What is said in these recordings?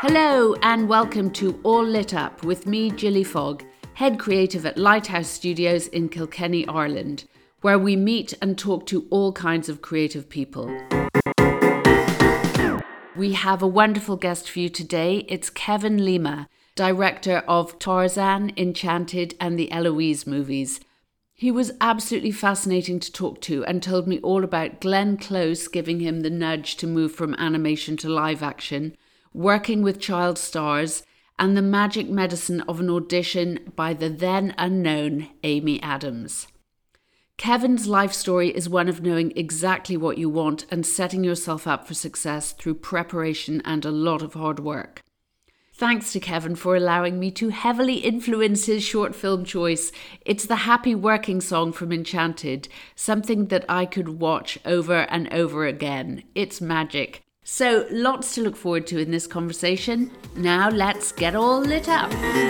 Hello and welcome to All Lit Up with me, Gilly Fogg, head creative at Lighthouse Studios in Kilkenny, Ireland, where we meet and talk to all kinds of creative people. We have a wonderful guest for you today. It's Kevin Lima, director of Tarzan, Enchanted and the Eloise movies. He was absolutely fascinating to talk to and told me all about Glenn Close giving him the nudge to move from animation to live action, working with child stars, and the magic medicine of an audition by the then unknown Amy Adams. Kevin's life story is one of knowing exactly what you want and setting yourself up for success through preparation and a lot of hard work. Thanks to Kevin for allowing me to heavily influence his short film choice. It's the happy working song from Enchanted, something that I could watch over and over again. It's magic. So, lots to look forward to in this conversation. Now let's get all lit up.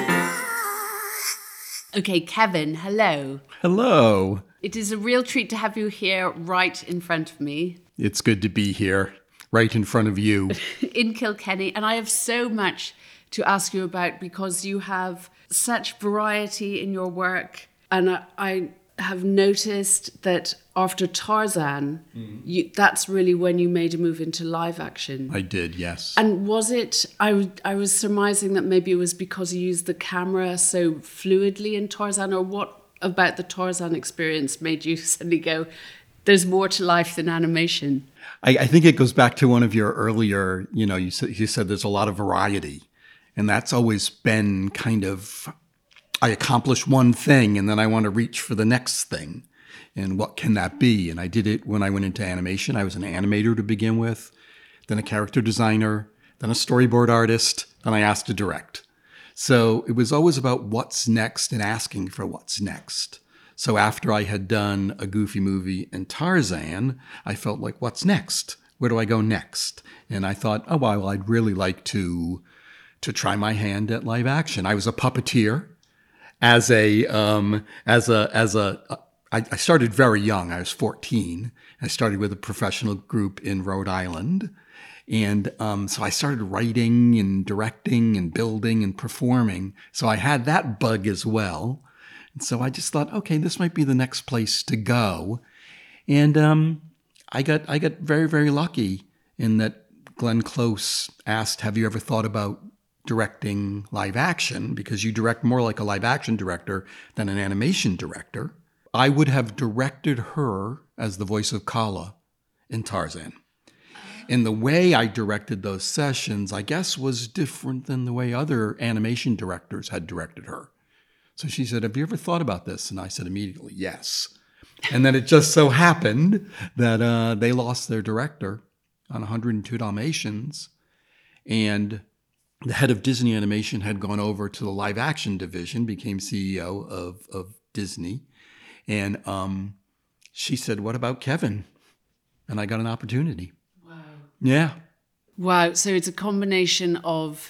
Okay, Kevin, hello. Hello. It is a real treat to have you here right in front of me. It's good to be here, right in front of you. In Kilkenny. And I have so much to ask you about because you have such variety in your work. And I have noticed that after Tarzan, that's really when you made a move into live action. I did, yes. And was it, I was surmising that maybe it was because you used the camera so fluidly in Tarzan, or what about the Tarzan experience made you suddenly go, there's more to life than animation? I think it goes back to one of your earlier, you said there's a lot of variety. And that's always been kind of, I accomplish one thing and then I want to reach for the next thing. And what can that be? And I did it when I went into animation. I was an animator to begin with, then a character designer, then a storyboard artist, then I asked to direct. So it was always about what's next and asking for what's next. So after I had done a Goofy movie and Tarzan, I felt like, what's next? Where do I go next? And I thought, oh, well, I'd really like to try my hand at live action. I was a puppeteer. I started very young. I was 14. I started with a professional group in Rhode Island. And so I started writing and directing and building and performing. So I had that bug as well. And so I just thought, okay, this might be the next place to go. And I got very, very lucky in that Glenn Close asked, have you ever thought about directing live action? Because you direct more like a live action director than an animation director. I would have directed her as the voice of Kala in Tarzan. And the way I directed those sessions, I guess, was different than the way other animation directors had directed her. So she said, have you ever thought about this? And I said immediately, yes. And then it just so happened that they lost their director on 102 Dalmatians. And the head of Disney Animation had gone over to the live action division, became CEO of Disney. And she said, what about Kevin? And I got an opportunity. Wow. Yeah. Wow. So it's a combination of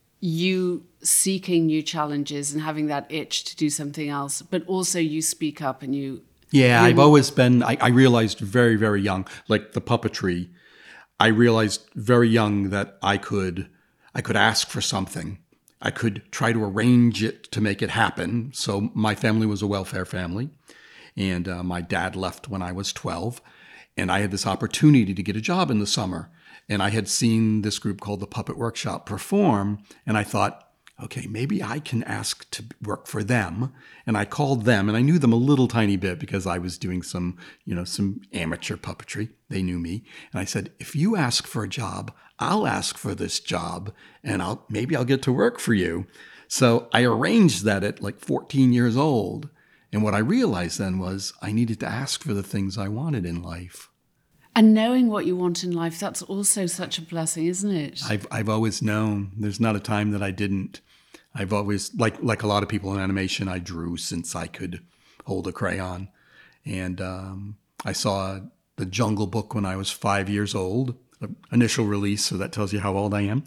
you seeking new challenges and having that itch to do something else, but also you speak up and you... Yeah, I've always been, I realized very, very young, like the puppetry, I realized very young that I could ask for something. I could try to arrange it to make it happen. So my family was a welfare family, and my dad left when I was 12, and I had this opportunity to get a job in the summer. And I had seen this group called the Puppet Workshop perform, and I thought, okay, maybe I can ask to work for them. And I called them, and I knew them a little tiny bit because I was doing some amateur puppetry. They knew me. And I said, if you ask for a job, I'll ask for this job, and maybe I'll get to work for you. So I arranged that at like 14 years old. And what I realized then was I needed to ask for the things I wanted in life. And knowing what you want in life, that's also such a blessing, isn't it? I've always known. There's not a time that I didn't. I've always, like a lot of people in animation, I drew since I could hold a crayon. And I saw The Jungle Book when I was 5 years old, initial release, so that tells you how old I am.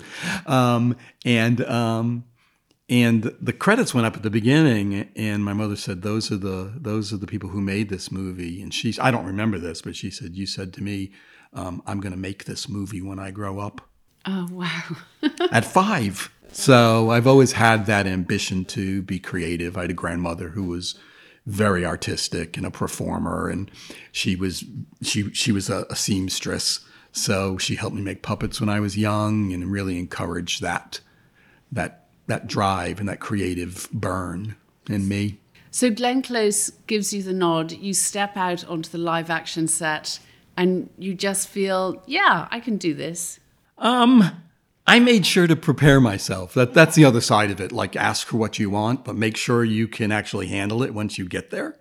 And the credits went up at the beginning, and my mother said, "Those are the people who made this movie." And I don't remember this, but she said, "You said to me, I'm going to make this movie when I grow up." Oh wow! at 5. So I've always had that ambition to be creative. I had a grandmother who was very artistic and a performer, and she was a seamstress. So she helped me make puppets when I was young and really encouraged that drive and that creative burn in me. So Glenn Close gives you the nod. You step out onto the live action set and you just feel, yeah, I can do this. I made sure to prepare myself. That's the other side of it. Like, ask for what you want, but make sure you can actually handle it once you get there.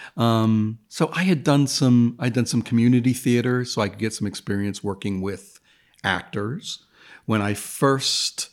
So I had done some community theater, so I could get some experience working with actors. When I first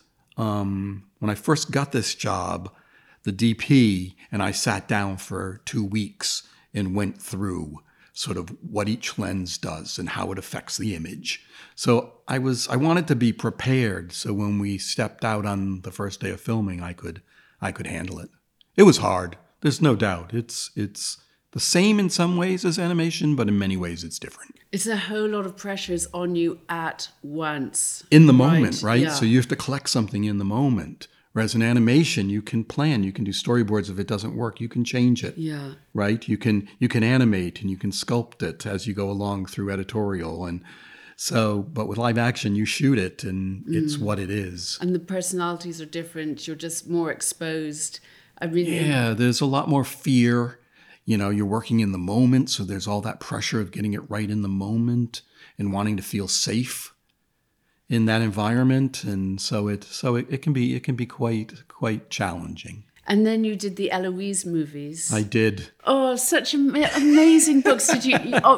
got this job, the DP and I sat down for 2 weeks and went through sort of what each lens does and how it affects the image. So I wanted to be prepared, so when we stepped out on the first day of filming, I could handle it. It was hard. There's no doubt. It's the same in some ways as animation, but in many ways it's different. It's a whole lot of pressures on you at once. In the moment, right? Yeah. So you have to collect something in the moment. Whereas in animation, you can plan, you can do storyboards. If it doesn't work, you can change it. Yeah. Right? You can animate and you can sculpt it as you go along through editorial. And so, but with live action, you shoot it and it's what it is. And the personalities are different. You're just more exposed. Yeah, there's a lot more fear. You're working in the moment, so there's all that pressure of getting it right in the moment and wanting to feel safe in that environment, and so it can be quite challenging. And then you did the Eloise movies. I did. Oh, such amazing books! Did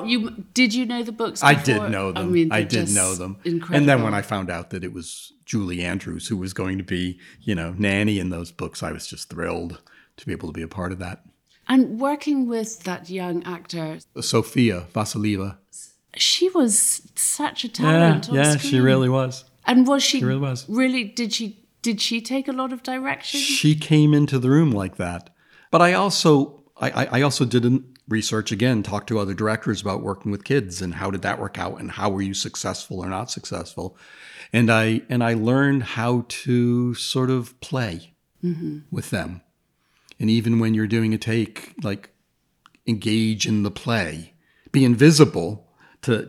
you know the books before? I did know them. I did know them. Incredible. And then when I found out that it was Julie Andrews who was going to be, Nanny in those books, I was just thrilled to be able to be a part of that. And working with that young actor, Sofia Vassilieva. She was such a talent. Yeah, on screen. she really was. And was she really was. Really? Did she take a lot of direction? She came into the room like that. But I also did research again, talked to other directors about working with kids and how did that work out and how were you successful or not successful. And I learned how to sort of play with them. And even when you're doing a take, like engage in the play, be invisible to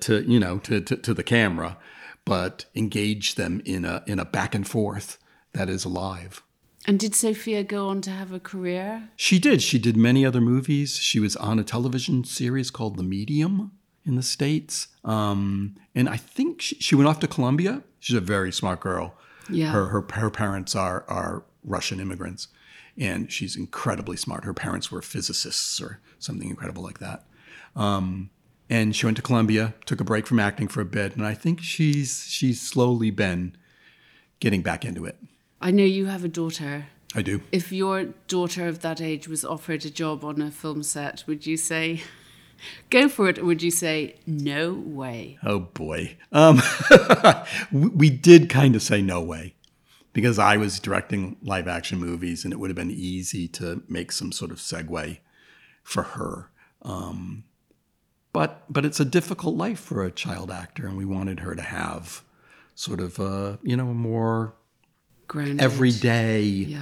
the camera, but engage them in a back and forth that is alive. And did Sophia go on to have a career? She did. She did many other movies. She was on a television series called The Medium in the States. And I think she went off to Columbia. She's a very smart girl. Yeah. Her parents are Russian immigrants. And she's incredibly smart. Her parents were physicists or something incredible like that. And she went to Columbia, took a break from acting for a bit, and I think she's slowly been getting back into it. I know you have a daughter. I do. If your daughter of that age was offered a job on a film set, would you say, go for it, or would you say, no way? Oh, boy. We did kind of say no way. Because I was directing live action movies and it would have been easy to make some sort of segue for her. But it's a difficult life for a child actor, and we wanted her to have sort of a more grounded, everyday,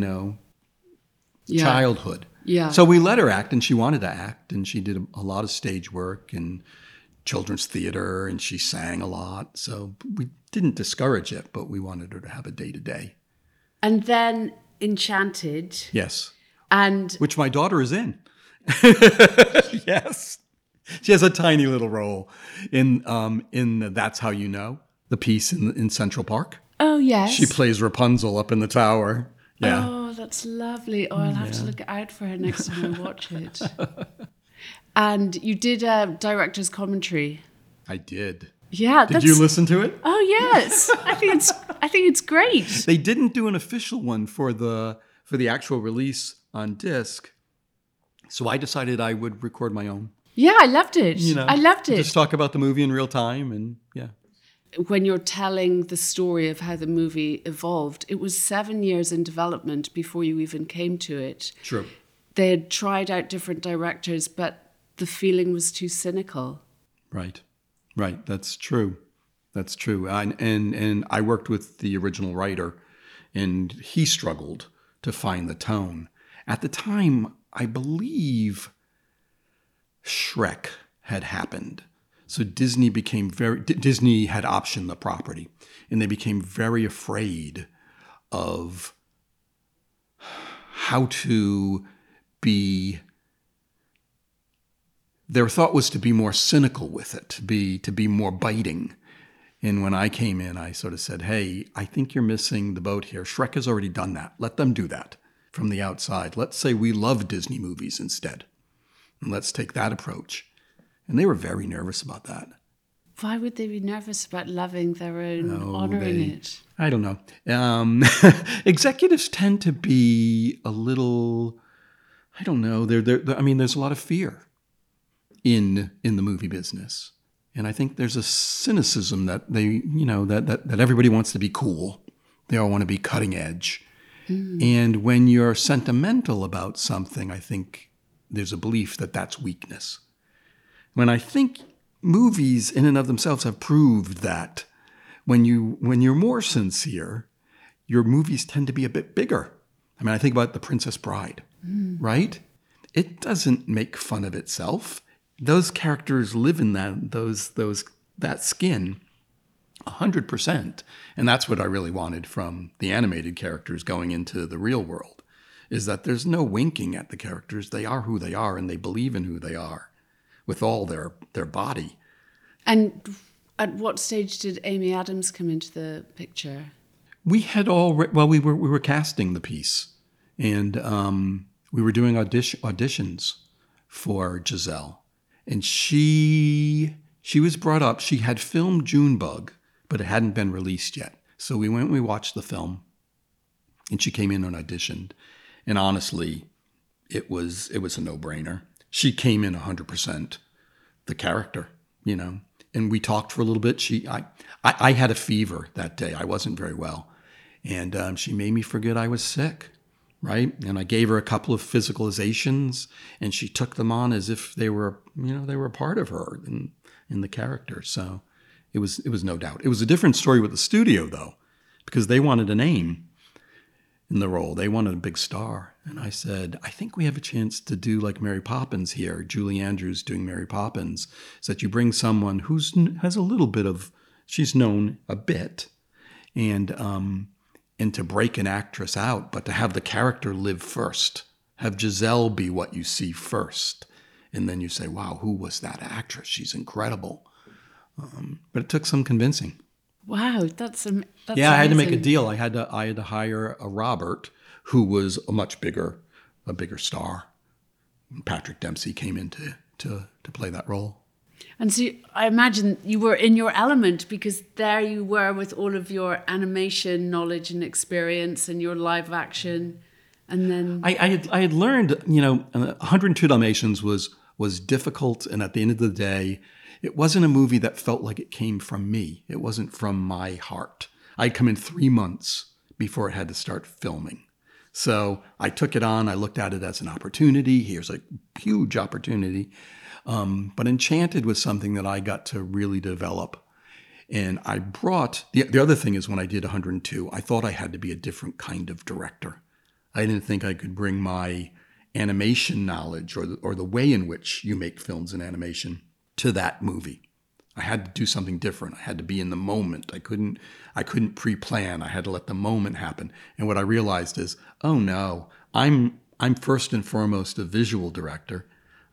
childhood. Yeah. So we let her act, and she wanted to act, and she did a lot of stage work and children's theater, and she sang a lot. So we didn't discourage it, but we wanted her to have a day-to-day. And then Enchanted. Yes. And which my daughter is in. Yes. She has a tiny little role in That's How You Know, the piece in Central Park. Oh, yes. She plays Rapunzel up in the tower. Yeah. Oh, that's lovely. Oh, I'll have to look out for her next time I watch it. And you did a director's commentary. I did. Yeah. Did you listen to it? Oh, yes. I think it's great. They didn't do an official one for the actual release on disc, so I decided I would record my own. Yeah, I loved it. I loved it. Just talk about the movie in real time, and yeah. When you're telling the story of how the movie evolved, it was 7 years in development before you even came to it. True. They had tried out different directors, but the feeling was too cynical. Right. That's true. That's true. And I worked with the original writer, and he struggled to find the tone. At the time, I believe Shrek had happened. So Disney had optioned the property, and they became very afraid of how to be. Their thought was to be more cynical with it, to be more biting. And when I came in, I sort of said, hey, I think you're missing the boat here. Shrek has already done that. Let them do that from the outside. Let's say we love Disney movies instead. And let's take that approach. And they were very nervous about that. Why would they be nervous about loving their own, honoring it? I don't know. Executives tend to be a little, I don't know. There's a lot of fear in the movie business. And I think there's a cynicism that that everybody wants to be cool. They all want to be cutting edge. And when you're sentimental about something, I think there's a belief that that's weakness. When I think movies in and of themselves have proved that when you're more sincere, your movies tend to be a bit bigger. I mean, I think about The Princess Bride, right? It doesn't make fun of itself. Those characters live in that skin 100%. And that's what I really wanted from the animated characters going into the real world, is that there's no winking at the characters. They are who they are, and they believe in who they are with all their body. And at what stage did Amy Adams come into the picture? We had we were casting the piece, and we were doing auditions for Giselle. And she was brought up. She had filmed Junebug, but it hadn't been released yet. So we watched the film, and she came in and auditioned. And honestly, it was a no-brainer. She came in 100% the character, And we talked for a little bit. I had a fever that day. I wasn't very well, and she made me forget I was sick. Right. And I gave her a couple of physicalizations, and she took them on as if they were a part of her in the character. So it was no doubt. It was a different story with the studio, though, because they wanted a name in the role. They wanted a big star. And I said, I think we have a chance to do like Mary Poppins here. Julie Andrews doing Mary Poppins, is that you bring someone has a little bit of, she's known a bit, and to break an actress out, but to have the character live first. Have Giselle be what you see first. And then you say, wow, who was that actress? She's incredible. But it took some convincing. Wow, that's amazing. I had to make a deal. I had to hire a Robert, who was a bigger star. Patrick Dempsey came in to play that role. And so I imagine you were in your element, because there you were with all of your animation knowledge and experience and your live action. And then I had learned, 102 Dalmatians was difficult. And at the end of the day, it wasn't a movie that felt like it came from me. It wasn't from my heart. I'd come in 3 months before it had to start filming. So I took it on. I looked at it as an opportunity. Here's a huge opportunity. But Enchanted was something that I got to really develop. And I brought, the other thing is when I did 102, I thought I had to be a different kind of director. I didn't think I could bring my animation knowledge or the way in which you make films in animation to that movie. I had to do something different. I had to be in the moment. I couldn't pre-plan. I had to let the moment happen. And what I realized is, oh no, I'm first and foremost a visual director.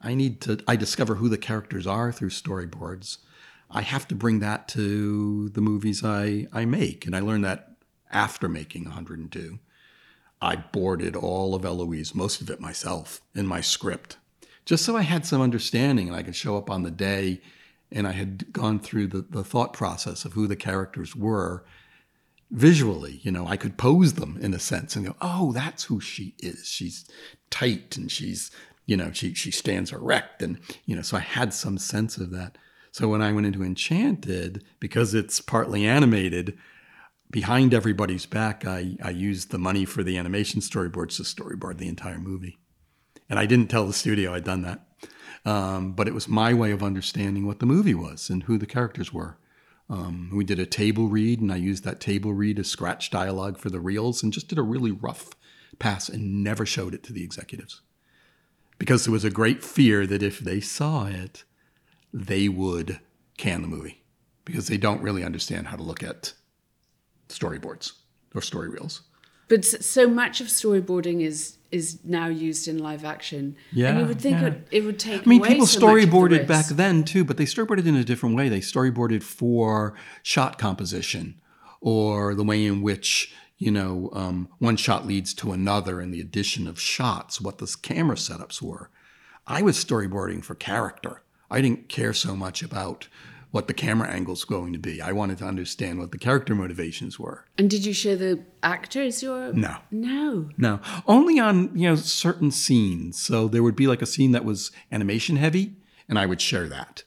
I discover who the characters are through storyboards. I have to bring that to the movies I make. And I learned that after making 102. I boarded all of Eloise, most of it myself, in my script, just so I had some understanding and I could show up on the day and I had gone through the thought process of who the characters were visually. I could pose them in a sense and go, oh, that's who she is. She's tight and she's, she stands erect. And, so I had some sense of that. So when I went into Enchanted, because it's partly animated, behind everybody's back, I used the money for the animation storyboards to storyboard the entire movie. And I didn't tell the studio I'd done that. But it was my way of understanding what the movie was and who the characters were. We did a table read, and I used that table read to scratch dialogue for the reels and just did a really rough pass and never showed it to the executives. Because there was a great fear that if they saw it, they would can the movie. Because they don't really understand how to look at storyboards or story reels. But so much of storyboarding is now used in live action. Yeah, and you would think yeah. it would take I mean, away people so much of the storyboarded back risk. then too, but they storyboarded in a different way. They storyboarded for shot composition or the way in which, one shot leads to another and the addition of shots, what the camera setups were. I was storyboarding for character. I didn't care so much about what the camera angle's going to be. I wanted to understand what the character motivations were. And did you show the actors your... No. No. Only on, certain scenes. So there would be like a scene that was animation heavy, and I would share that.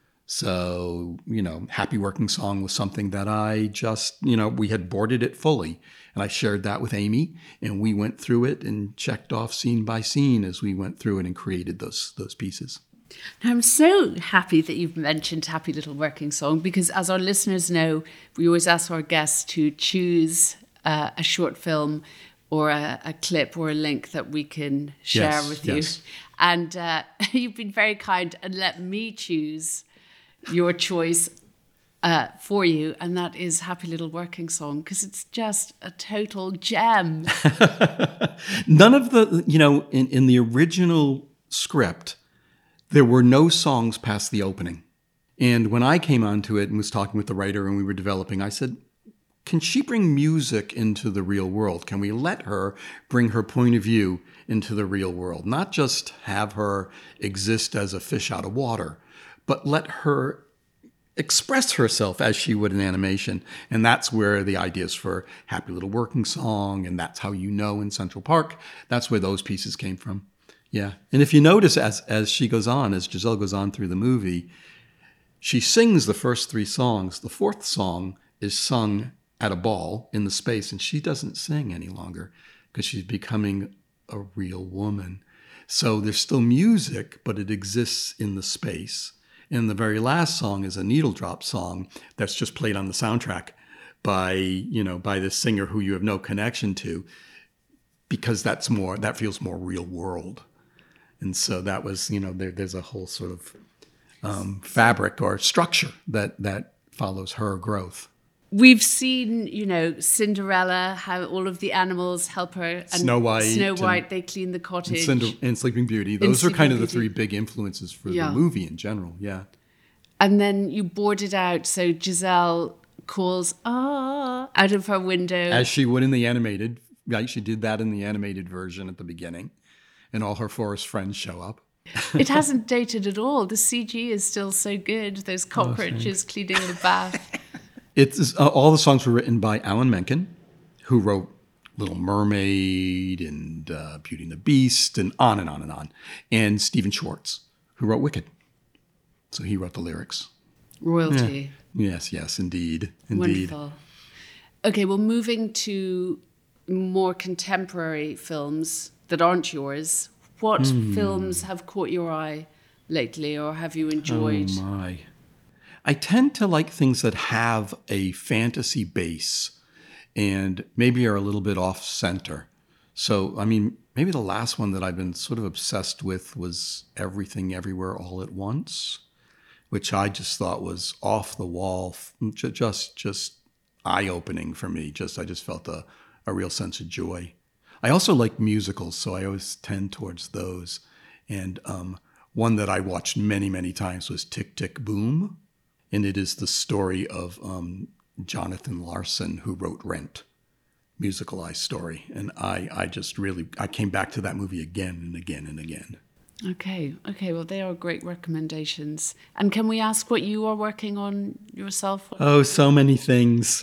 So, Happy Working Song was something that I just, we had boarded it fully. And I shared that with Amy, and we went through it and checked off scene by scene as we went through it and created those pieces. I'm so happy that you've mentioned Happy Little Working Song, because as our listeners know, we always ask our guests to choose a short film or a clip or a link that we can share with you. And you've been very kind and let me choose your choice for you, and that is Happy Little Working Song, because it's just a total gem. None of the, in the original script, there were no songs past the opening. And when I came onto it and was talking with the writer and we were developing, I said, can she bring music into the real world? Can we let her bring her point of view into the real world? Not just have her exist as a fish out of water, but let her express herself as she would in animation. And that's where the ideas for Happy Little Working Song and That's How You Know in Central Park, that's where those pieces came from. Yeah. And if you notice as she goes on, as Giselle goes on through the movie, she sings the first three songs. The fourth song is sung at a ball in the space, and she doesn't sing any longer because she's becoming a real woman. So there's still music, but it exists in the space. And the very last song is a needle drop song that's just played on the soundtrack by this singer who you have no connection to, because that feels more real world. And so that was, there's a whole sort of fabric or structure that follows her growth. We've seen, Cinderella, how all of the animals help her. And Snow White, they clean the cottage. And Sleeping Beauty. Those are kind of the three big influences for the movie in general, yeah. And then you board it out, so Giselle calls, out of her window. As she would in the animated, right? She did that in the animated version at the beginning. And all her forest friends show up. It hasn't dated at all. The CG is still so good. Those cockroaches cleaning the bath. It's all the songs were written by Alan Menken, who wrote Little Mermaid and Beauty and the Beast and on and on and on. And Stephen Schwartz, who wrote Wicked. So he wrote the lyrics. Royalty. Yeah. Yes, indeed. Wonderful. Okay, well, moving to more contemporary films that aren't yours, what films have caught your eye lately, or have you enjoyed? Oh my. I tend to like things that have a fantasy base and maybe are a little bit off center. So, I mean, maybe the last one that I've been sort of obsessed with was Everything Everywhere All at Once, which I just thought was off the wall, just eye-opening for me. I just felt a real sense of joy. I also like musicals, so I always tend towards those. And one that I watched many, many times was Tick, Tick, Boom. And it is the story of Jonathan Larson, who wrote Rent, musicalized story. And I came back to that movie again and again and again. Okay. Well, they are great recommendations. And can we ask what you are working on yourself? Oh, so many things.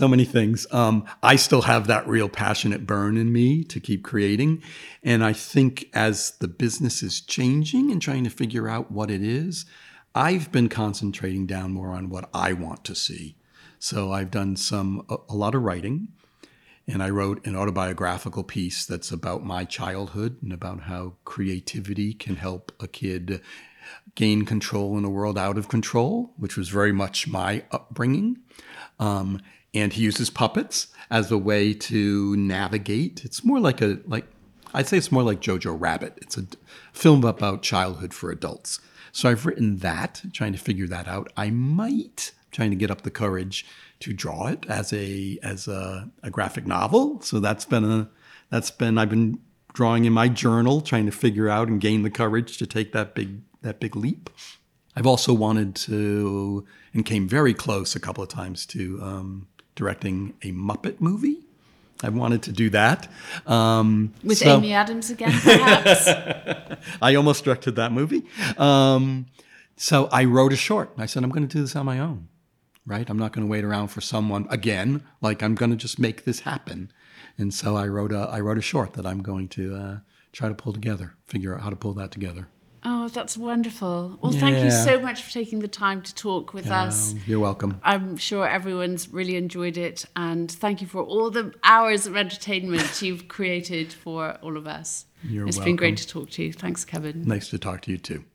I still have that real passionate burn in me to keep creating. And I think as the business is changing and trying to figure out what it is, I've been concentrating down more on what I want to see. So I've done a lot of writing. And I wrote an autobiographical piece that's about my childhood and about how creativity can help a kid gain control in a world out of control, which was very much my upbringing. And he uses puppets as a way to navigate. It's more like I'd say it's more like Jojo Rabbit. It's a film about childhood for adults. So I've written that, trying to figure that out. Trying to get up the courage to draw it as a graphic novel. So I've been drawing in my journal, trying to figure out and gain the courage to take that big leap. I've also wanted to, and came very close a couple of times to directing a Muppet movie. I wanted to do that. With Amy Adams again, perhaps? I almost directed that movie. So I wrote a short. I said, I'm going to do this on my own, right? I'm not going to wait around for someone again. Like, I'm going to just make this happen. And so I wrote a short that I'm going to try to pull together, figure out how to pull that together. Oh, that's wonderful. Well, thank you so much for taking the time to talk with us. You're welcome. I'm sure everyone's really enjoyed it. And thank you for all the hours of entertainment you've created for all of us. It's been great to talk to you. Thanks, Kevin. Nice to talk to you too.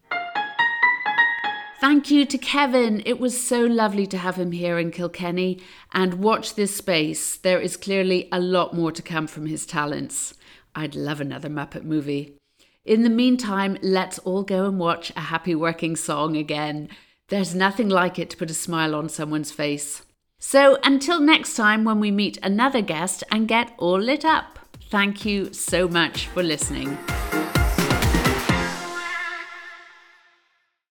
Thank you to Kevin. It was so lovely to have him here in Kilkenny. And watch this space. There is clearly a lot more to come from his talents. I'd love another Muppet movie. In the meantime, let's all go and watch A Happy Working Song again. There's nothing like it to put a smile on someone's face. So until next time when we meet another guest and get all lit up. Thank you so much for listening.